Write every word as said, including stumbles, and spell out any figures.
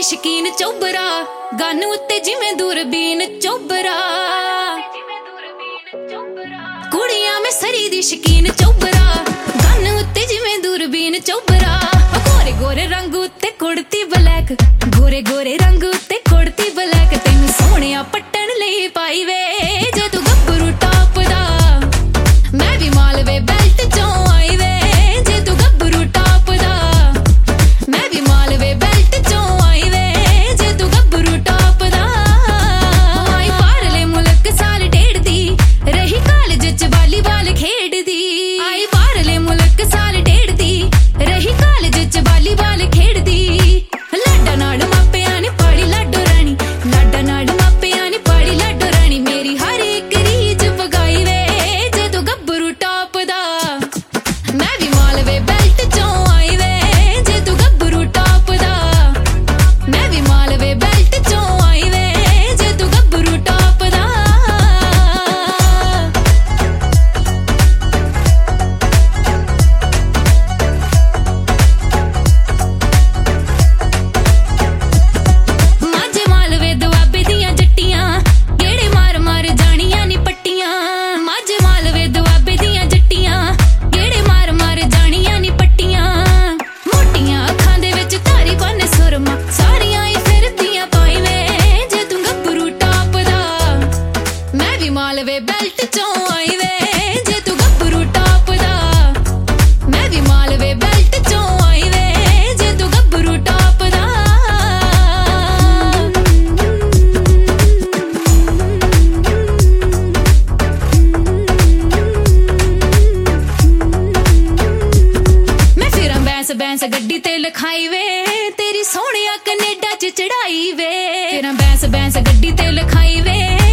ਸ਼ਕੀਨ ਚੋਬਰਾ gun ਉੱਤੇ ਜਿਵੇਂ ਦੂਰਬੀਨ ਚੋਬਰਾ ਕੁੜੀਆਂ ਮੈਂ ਸਰੀ ਦੀ ਸ਼ਕੀਨ ਚੋਬਰਾ ਗਨ ਉੱਤੇ ਜਿਵੇਂ ਦੂਰਬੀਨ ਚੋਬਰਾ ਗੋਰੇ ਗੋਰੇ ਰੰਗ ਉੱਤੇ ਕੁੜਤੀ ਬਲੈਕ ਗੋਰੇ ਗੋਰੇ ਰੰਗ ਉੱਤੇ ਕੁੜਤੀ ਬਲੈਕ ਤੈਨੂੰ ਸੋਹਣਿਆ ਪੱਟਣ ਲਈ ਪਾਈ ਵੇ ਜੇ ਤੂੰ ਗੱਭਰੂ ਟਾਪ ਦਾ ਮੈਂ ਵੀ ਮਾਲਵੇ ਬੈਲਟ ਚੋਂ ਆਈ ਵੇ ਜੇ ਤੂੰ ਗੱਭਰੂ ਟਾਪ ਦਾ ਮੈਂ ਵੀ ਮਾਲਵੇ ਬੈਲਟ ਚੋਂ ਆਈ ਵੇ ਜੇ ਤੂੰ ਗੱਭਰੂ ਟਾਪ ਦਾ ਆਈ ਬਾਹਰਲੇ ਮੁਲਕ ਸਾਲ ਡੇਢ ਦੀ ਰਹੀ ਕਾਲਜ ਚ ਵਾਲੀਬਾਲ ਖੇਡਦੀ ਆਈ ਬਾਹਰਲੇ ਮੁਲਕ ਸਾਲ ਡੇਢ ਦੀ ਰਹੀ ਕਾਲਜ ਚ ਵਾਲੀਬਾਲ ਖੇਡਦੀ ਲਾਡਾ ਨਾਲ ਮਾਪਿਆਂ ਨੇ ਪਾਲੀ ਲਾਡੋ ਰਾਣੀ ਲਾਡਾ ਨਾਲ ਮਾਪਿਆਂ ਨੇ ਪਾਲੀ ਲਾਡੋ ਰਾਣੀ ਮੇਰੀ ਹਰ ਇੱਕ ਰੀਝ ਪਗਾਈ ਵੇ ਜੇ ਤੂੰ ਗੱਭਰੂ ਟਾਪ ਦਾ ਮੈਂ ਵੀ ਮਾਲਵੇ ਬੈਲਟ ਚੋਂ ਆਈ ਵੇ ਜੇ ਤੂੰ ਗੱਭਰੂ ਟਾਪ ਦਾ ਮੈਂ ਵੀ ਮਾਲਵੇ ਬੈਲਟ ਚੋਂ ਆਈ ਵੇ ਜੇ ਤੂੰ ਗੱਭਰੂ ਟਾਪ ਦਾ ਮਾਝੇ ਮਾਲਵੇ ਦੁਆਬੇ ਦੀਆਂ ਜੱਟੀਆਂ ਗੇੜੇ ਮਾਰ ਮਾਰ ਜਾਣੀਆਂ ਨੀ ਪੱਟੀਆਂ ਮਾਝੇ ਮਾਲਵੇ ਦੁਆਬੇ ਦੀਆਂ ਜੱਟੀਆਂ ਗੇੜੇ ਮਾਰ ਮਾਰ ਜਾਣੀਆਂ ਨੀ ਪੱਟੀਆਂ ਮੋਟੀਆਂ ਅੱਖਾਂ ਦੇ ਵਿੱਚ ਧਾਰੀ ਬੰਨ ਸੁਰਮਾ ਸਾਰੀਆਂ ਹੀ ਫਿਰਦੀਆਂ ਪਾਈ ਵੇ ਜੇ ਤੂੰ ਗੱਭਰੂ ਟਾਪ ਦਾ ਮੈਂ ਵੀ ਮਾਲਵੇ ਬੈਲਟ ਚੋਂ ਆਈ ਵੇ ਜੇ ਤੂੰ ਗੱਭਰੂ ਟਾਪ ਦਾ ਮੈਂ ਵੀ ਮਾਲਵੇ ਬੈਲਟ ਚੋਂ ਆਈ ਵੇ ਜੇ ਤੂੰ ਗੱਭਰੂ ਟਾਪ ਦਾ ਮੈਂ ਫਿਰਾਂ ਬੈਂਸ ਬੈਂਸ ਗੱਡੀ ਤੇ ਲਿਖਾਈ ਵੇ ਤੇਰੀ ਸੋਹਣਿਆ ਕੈਨੇਡਾ ਚ ਚੜਾਈ ਵੇ ਫਿਰਾਂ ਬੈਂਸ ਬੈਂਸ ਗੱਡੀ ਤੇ ਲਿਖਾਈ ਵੇ